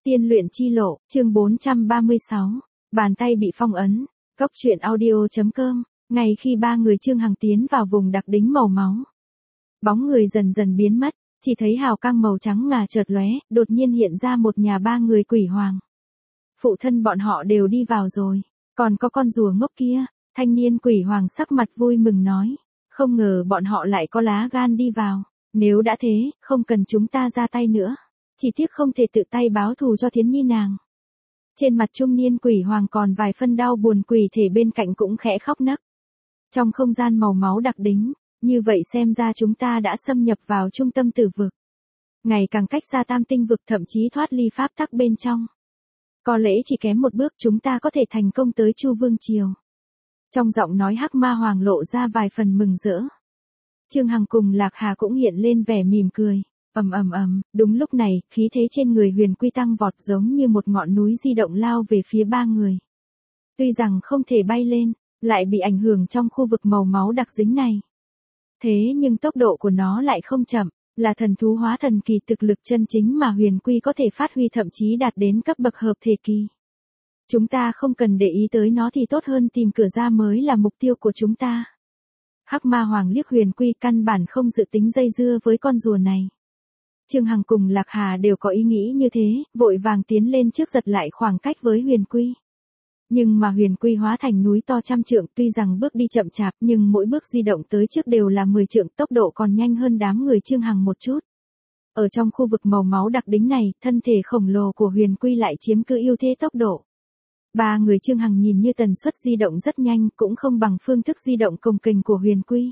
Tiên luyện chi lộ, chương 436. Bàn tay bị phong ấn. Cốc truyện audio.com. Ngay khi ba người Trương Hằng tiến vào vùng đặc đính màu máu, bóng người dần dần biến mất, chỉ thấy hào quang màu trắng ngà chợt lóe, đột nhiên hiện ra một nhà ba người quỷ hoàng. Phụ thân bọn họ đều đi vào rồi, còn có con rùa ngốc kia. Thanh niên quỷ hoàng sắc mặt vui mừng nói, không ngờ bọn họ lại có lá gan đi vào, nếu đã thế, không cần chúng ta ra tay nữa. Chỉ tiếc không thể tự tay báo thù cho Thiến Nhi nàng. Trên mặt trung niên quỷ hoàng còn vài phân đau buồn, quỷ thể bên cạnh cũng khẽ khóc nấc. Trong không gian màu máu đặc đính, như vậy xem ra chúng ta đã xâm nhập vào trung tâm tử vực. Ngày càng cách xa tam tinh vực, thậm chí thoát ly pháp tắc bên trong. Có lẽ chỉ kém một bước chúng ta có thể thành công tới Chu Vương Triều. Trong giọng nói Hắc Ma Hoàng lộ ra vài phần mừng rỡ. Trương Hằng cùng Lạc Hà cũng hiện lên vẻ mỉm cười. Đúng lúc này, khí thế trên người Huyền Quy tăng vọt giống như một ngọn núi di động lao về phía ba người. Tuy rằng không thể bay lên, lại bị ảnh hưởng trong khu vực màu máu đặc dính này. Thế nhưng tốc độ của nó lại không chậm, là thần thú hóa thần kỳ thực lực chân chính mà Huyền Quy có thể phát huy, thậm chí đạt đến cấp bậc hợp thể kỳ. Chúng ta không cần để ý tới nó thì tốt hơn, tìm cửa ra mới là mục tiêu của chúng ta. Hắc Ma Hoàng liếc Huyền Quy, căn bản không dự tính dây dưa với con rùa này. Trương Hằng cùng Lạc Hà đều có ý nghĩ như thế, vội vàng tiến lên trước giật lại khoảng cách với Huyền Quy. Nhưng mà Huyền Quy hóa thành núi to trăm trượng, tuy rằng bước đi chậm chạp nhưng mỗi bước di động tới trước đều là 10 trượng, tốc độ còn nhanh hơn đám người Trương Hằng một chút. Ở trong khu vực màu máu đặc đính này, thân thể khổng lồ của Huyền Quy lại chiếm cứ ưu thế tốc độ. Ba người Trương Hằng nhìn như tần suất di động rất nhanh, cũng không bằng phương thức di động cồng kềnh của Huyền Quy.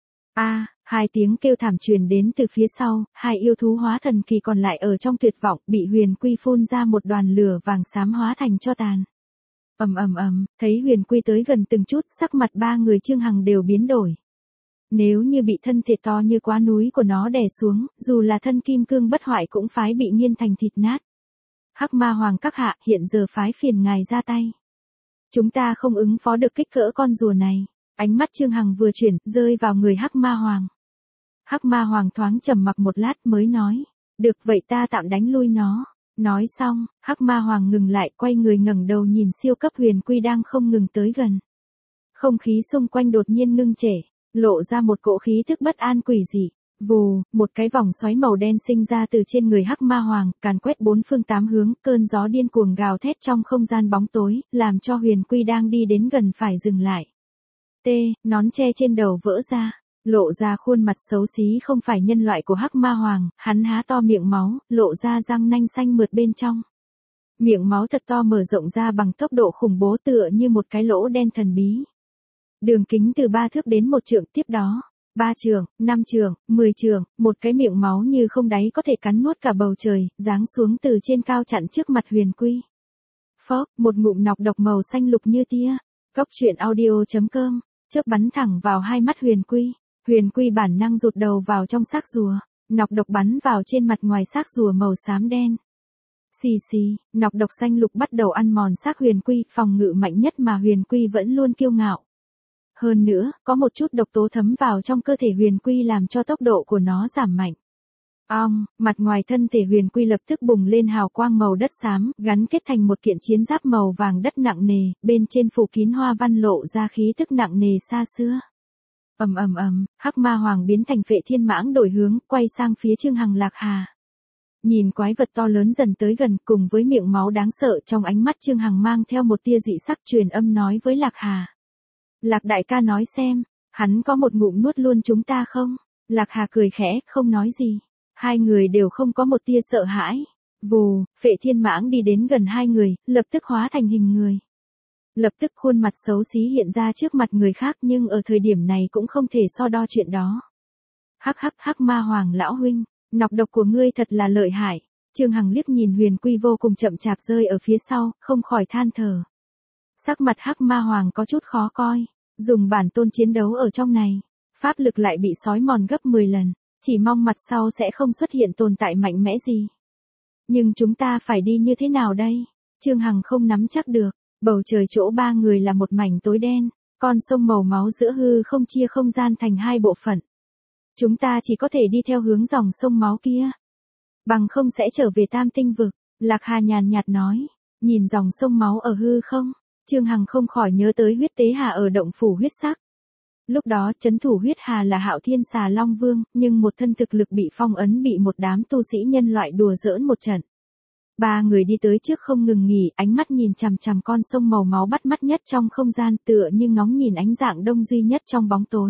Hai tiếng kêu thảm truyền đến từ phía sau, hai yêu thú hóa thần kỳ còn lại ở trong tuyệt vọng, bị Huyền Quy phun ra một đoàn lửa vàng xám hóa thành tro tàn. Thấy Huyền Quy tới gần từng chút, sắc mặt ba người Trương Hằng đều biến đổi. Nếu như bị thân thể to như quá núi của nó đè xuống, dù là thân kim cương bất hoại cũng phái bị nghiền thành thịt nát. Hắc Ma Hoàng các hạ, hiện giờ phái phiền ngài ra tay. Chúng ta không ứng phó được kích cỡ con rùa này. Ánh mắt Trương Hằng vừa chuyển, rơi vào người Hắc Ma Hoàng. Hắc Ma Hoàng thoáng trầm mặc một lát mới nói, được vậy ta tạm đánh lui nó. Nói xong, Hắc Ma Hoàng ngừng lại, quay người ngẩng đầu nhìn siêu cấp Huyền Quy đang không ngừng tới gần. Không khí xung quanh đột nhiên ngưng trệ, lộ ra một cỗ khí thức bất an quỷ dị. Vù, một cái vòng xoáy màu đen sinh ra từ trên người Hắc Ma Hoàng, càn quét bốn phương tám hướng, cơn gió điên cuồng gào thét trong không gian bóng tối, làm cho Huyền Quy đang đi đến gần phải dừng lại. Nón che trên đầu vỡ ra, lộ ra khuôn mặt xấu xí không phải nhân loại của Hắc Ma Hoàng, hắn há to miệng máu, lộ ra răng nanh xanh mượt bên trong. Miệng máu thật to mở rộng ra bằng tốc độ khủng bố, tựa như một cái lỗ đen thần bí. Đường kính từ 3 thước đến 1 trượng, tiếp đó 3 trượng, 5 trượng, 10 trượng, một cái miệng máu như không đáy có thể cắn nuốt cả bầu trời, giáng xuống từ trên cao chặn trước mặt Huyền Quy. Phốc, một ngụm nọc độc màu xanh lục như tia. Cốc truyện audio.com. Chớp bắn thẳng vào hai mắt Huyền Quy. Huyền Quy bản năng rụt đầu vào trong xác rùa, nọc độc bắn vào trên mặt ngoài xác rùa màu xám đen. Xì, nọc độc xanh lục bắt đầu ăn mòn xác Huyền Quy, phòng ngự mạnh nhất mà Huyền Quy vẫn luôn kiêu ngạo. Hơn nữa, có một chút độc tố thấm vào trong cơ thể Huyền Quy làm cho tốc độ của nó giảm mạnh. Mặt ngoài thân thể Huyền Quy lập tức bùng lên hào quang màu đất xám, gắn kết thành một kiện chiến giáp màu vàng đất nặng nề, bên trên phủ kín hoa văn lộ ra khí tức nặng nề xa xưa. Hắc Ma Hoàng biến thành Phệ Thiên Mãng đổi hướng, quay sang phía Trương Hằng Lạc Hà. Nhìn quái vật to lớn dần tới gần, cùng với miệng máu đáng sợ, trong ánh mắt Trương Hằng mang theo một tia dị sắc, truyền âm nói với Lạc Hà. Lạc đại ca nói xem, hắn có một ngụm nuốt luôn chúng ta không? Lạc Hà cười khẽ, không nói gì. Hai người đều không có một tia sợ hãi. Vù, Phệ Thiên Mãng đi đến gần hai người, lập tức hóa thành hình người. Lập tức khuôn mặt xấu xí hiện ra trước mặt người khác, nhưng ở thời điểm này cũng không thể so đo chuyện đó. Hắc Ma Hoàng lão huynh, nọc độc của ngươi thật là lợi hại. Trương Hằng liếc nhìn Huyền Quy vô cùng chậm chạp rơi ở phía sau, không khỏi than thở. Sắc mặt Hắc Ma Hoàng có chút khó coi, dùng bản tôn chiến đấu ở trong này, pháp lực lại bị xói mòn gấp 10 lần, chỉ mong mặt sau sẽ không xuất hiện tồn tại mạnh mẽ gì. Nhưng chúng ta phải đi như thế nào đây? Trương Hằng không nắm chắc được. Bầu trời chỗ ba người là một mảnh tối đen, con sông màu máu giữa hư không chia không gian thành hai bộ phận. Chúng ta chỉ có thể đi theo hướng dòng sông máu kia, bằng không sẽ trở về tam tinh vực. Lạc Hà nhàn nhạt nói, nhìn dòng sông máu ở hư không, Trương Hằng không khỏi nhớ tới huyết tế hà ở động phủ huyết sắc. Lúc đó trấn thủ huyết hà là Hạo Thiên Xà Long Vương, nhưng một thân thực lực bị phong ấn bị một đám tu sĩ nhân loại đùa giỡn một trận. Ba người đi tới trước không ngừng nghỉ, ánh mắt nhìn chằm chằm con sông màu máu bắt mắt nhất trong không gian, tựa như ngóng nhìn ánh dạng đông duy nhất trong bóng tối.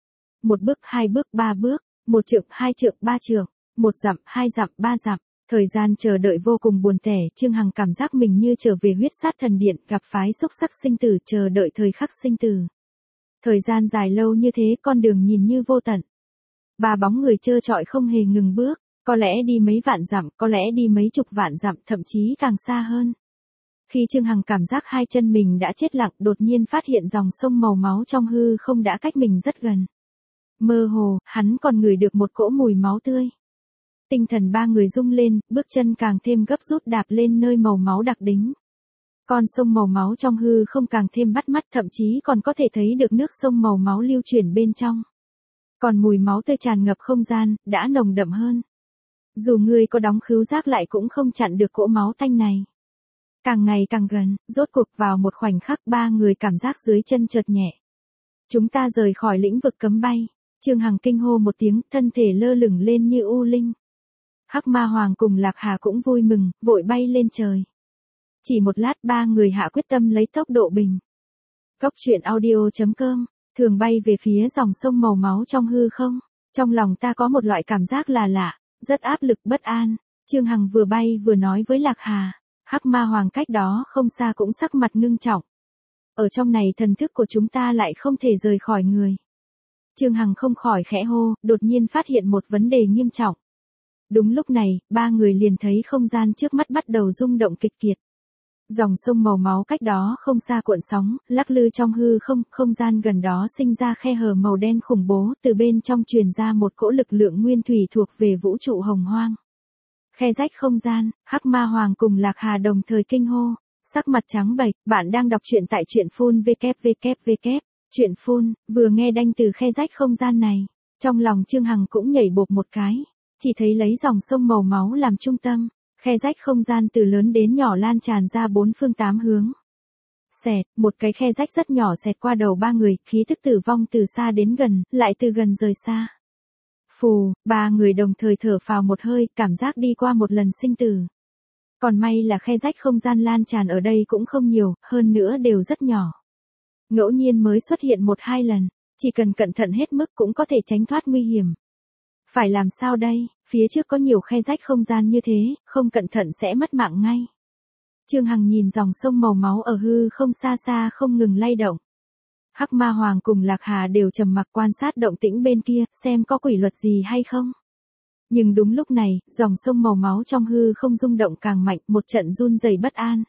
Một bước, hai bước, ba bước, một trượng, hai trượng, ba trượng, một dặm, hai dặm, ba dặm. Thời gian chờ đợi vô cùng buồn tẻ, Trương Hằng cảm giác mình như trở về huyết sát thần điện, gặp phái xúc sắc sinh tử, chờ đợi thời khắc sinh tử. Thời gian dài lâu như thế, con đường nhìn như vô tận. Ba bóng người trơ trọi không hề ngừng bước, có lẽ đi mấy vạn dặm, có lẽ đi mấy chục vạn dặm, thậm chí càng xa hơn. Khi Trương Hằng cảm giác hai chân mình đã chết lặng, đột nhiên phát hiện dòng sông màu máu trong hư không đã cách mình rất gần. Mơ hồ, hắn còn ngửi được một cỗ mùi máu tươi. Tinh thần ba người rung lên, bước chân càng thêm gấp rút đạp lên nơi màu máu đặc đính. Con sông màu máu trong hư không càng thêm bắt mắt, thậm chí còn có thể thấy được nước sông màu máu lưu chuyển bên trong. Còn mùi máu tươi tràn ngập không gian, đã nồng đậm hơn. Dù người có đóng khứu giác lại cũng không chặn được cỗ máu tanh này. Càng ngày càng gần, rốt cuộc vào một khoảnh khắc ba người cảm giác dưới chân chợt nhẹ. Chúng ta rời khỏi lĩnh vực cấm bay. Trương Hằng kinh hô một tiếng, thân thể lơ lửng lên như u linh. Hắc Ma Hoàng cùng Lạc Hà cũng vui mừng, vội bay lên trời. Chỉ một lát ba người hạ quyết tâm lấy tốc độ bình. Cốc truyện audio.com, thường bay về phía dòng sông màu máu trong hư không. Trong lòng ta có một loại cảm giác là lạ, rất áp lực bất an. Trương Hằng vừa bay vừa nói với Lạc Hà. Hắc Ma Hoàng cách đó không xa cũng sắc mặt ngưng trọng. Ở trong này thần thức của chúng ta lại không thể rời khỏi người. Trương Hằng không khỏi khẽ hô, đột nhiên phát hiện một vấn đề nghiêm trọng. Đúng lúc này, ba người liền thấy không gian trước mắt bắt đầu rung động kịch kiệt. Dòng sông màu máu cách đó không xa cuộn sóng, lắc lư trong hư không, không gian gần đó sinh ra khe hở màu đen khủng bố, từ bên trong truyền ra một cỗ lực lượng nguyên thủy thuộc về vũ trụ hồng hoang. Khe rách không gian, Hắc Ma Hoàng cùng Lạc Hà đồng thời kinh hô, sắc mặt trắng bệch. Bạn đang đọc truyện tại truyện phun www. Truyện phun, vừa nghe đanh từ khe rách không gian này, trong lòng Trương Hằng cũng nhảy bộp một cái, chỉ thấy lấy dòng sông màu máu làm trung tâm, khe rách không gian từ lớn đến nhỏ lan tràn ra bốn phương tám hướng. Xẹt, một cái khe rách rất nhỏ xẹt qua đầu ba người, khí tức tử vong từ xa đến gần, lại từ gần rời xa. Phù, ba người đồng thời thở phào một hơi, cảm giác đi qua một lần sinh tử. Còn may là khe rách không gian lan tràn ở đây cũng không nhiều, hơn nữa đều rất nhỏ. Ngẫu nhiên mới xuất hiện một hai lần, chỉ cần cẩn thận hết mức cũng có thể tránh thoát nguy hiểm. Phải làm sao đây, phía trước có nhiều khe rách không gian như thế, không cẩn thận sẽ mất mạng ngay. Trương Hằng nhìn dòng sông màu máu ở hư không xa xa không ngừng lay động. Hắc Ma Hoàng cùng Lạc Hà đều trầm mặc quan sát động tĩnh bên kia, xem có quỷ luật gì hay không. Nhưng đúng lúc này, dòng sông màu máu trong hư không rung động càng mạnh, một trận run rẩy bất an.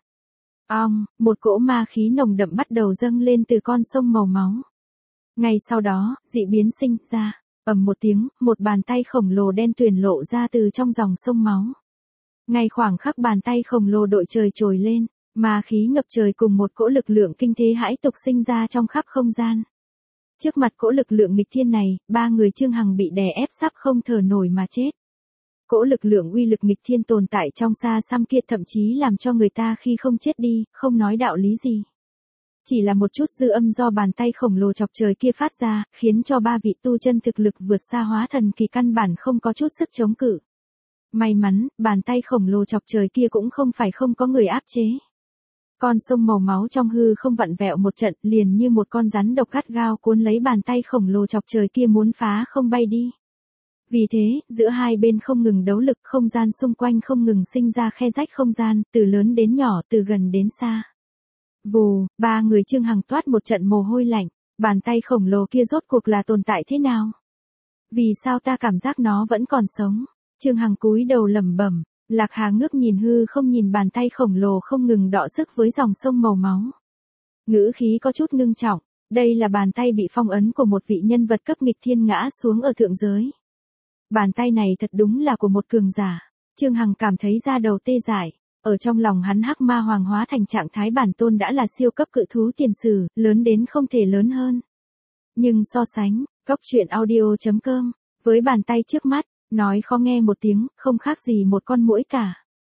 Một cỗ ma khí nồng đậm bắt đầu dâng lên từ con sông màu máu. Ngay sau đó, dị biến sinh ra, ầm một tiếng, một bàn tay khổng lồ đen tuyền lộ ra từ trong dòng sông máu. Ngay khoảng khắc bàn tay khổng lồ đội trời trồi lên, ma khí ngập trời cùng một cỗ lực lượng kinh thế hãi tục sinh ra trong khắp không gian. Trước mặt cỗ lực lượng nghịch thiên này, ba người Trương Hằng bị đè ép sắp không thở nổi mà chết. Cỗ lực lượng uy lực nghịch thiên tồn tại trong xa xăm kia thậm chí làm cho người ta khi không chết đi, không nói đạo lý gì. Chỉ là một chút dư âm do bàn tay khổng lồ chọc trời kia phát ra, khiến cho ba vị tu chân thực lực vượt xa hóa thần kỳ căn bản không có chút sức chống cự. May mắn, bàn tay khổng lồ chọc trời kia cũng không phải không có người áp chế. Con sông màu máu trong hư không vặn vẹo một trận, liền như một con rắn độc gắt gao cuốn lấy bàn tay khổng lồ chọc trời kia muốn phá không bay đi. Vì thế, giữa hai bên không ngừng đấu lực, không gian xung quanh không ngừng sinh ra khe rách không gian, từ lớn đến nhỏ, từ gần đến xa. Vù, ba người Trương Hằng toát một trận mồ hôi lạnh, bàn tay khổng lồ kia rốt cuộc là tồn tại thế nào? Vì sao ta cảm giác nó vẫn còn sống? Trương Hằng cúi đầu lẩm bẩm, Lạc Hà ngước nhìn hư không nhìn bàn tay khổng lồ không ngừng đọ sức với dòng sông màu máu. Ngữ khí có chút ngưng trọng, đây là bàn tay bị phong ấn của một vị nhân vật cấp nghịch thiên ngã xuống ở thượng giới. Bàn tay này thật đúng là của một cường giả. Trương Hằng cảm thấy da đầu tê dại. Ở trong lòng hắn Hắc Ma Hoàng hóa thành trạng thái bản tôn đã là siêu cấp cự thú tiền sử, lớn đến không thể lớn hơn. Nhưng so sánh, Cốc truyện audio.com, với bàn tay trước mắt, nói khó nghe một tiếng, không khác gì một con muỗi cả.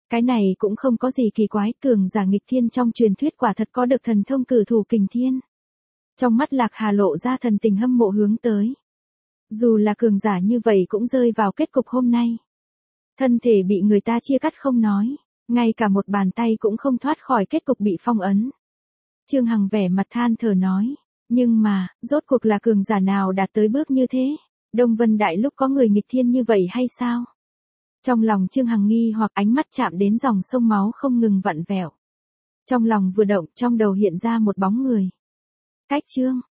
Cái này cũng không có gì kỳ quái, cường giả nghịch thiên trong truyền thuyết quả thật có được thần thông cử thủ kình thiên. Trong mắt Lạc Hà lộ ra thần tình hâm mộ hướng tới. Dù là cường giả như vậy cũng rơi vào kết cục hôm nay. Thân thể bị người ta chia cắt không nói, ngay cả một bàn tay cũng không thoát khỏi kết cục bị phong ấn. Trương Hằng vẻ mặt than thở nói, nhưng mà, rốt cuộc là cường giả nào đạt tới bước như thế? Đông Vân Đại Lục có người nghịch thiên như vậy hay sao? Trong lòng Trương Hằng nghi hoặc ánh mắt chạm đến dòng sông máu không ngừng vặn vẹo. Trong lòng vừa động, trong đầu hiện ra một bóng người. Cách Trương,